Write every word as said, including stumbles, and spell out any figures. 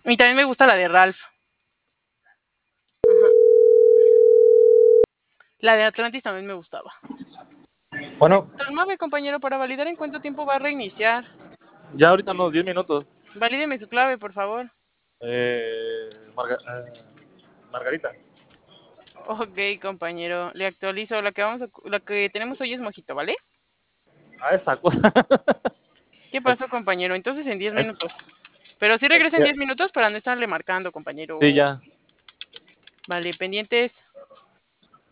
Y también me gusta la de Ralph. Ajá. La de Atlantis también me gustaba. Bueno, Nueve, compañero, para validar en cuánto tiempo va a reiniciar. ya ahorita unos diez minutos. Valídeme su clave, por favor. Eh, Marga- eh, Margarita. Ok, compañero, le actualizo. La que vamos a, la que tenemos hoy es mojito, ¿vale? Ah, esa cosa. ¿Qué Es, pasó, compañero? Entonces en diez es, minutos. Pero sí es regresa en que, diez minutos para no estarle marcando, compañero. sí, ya. Vale, pendientes.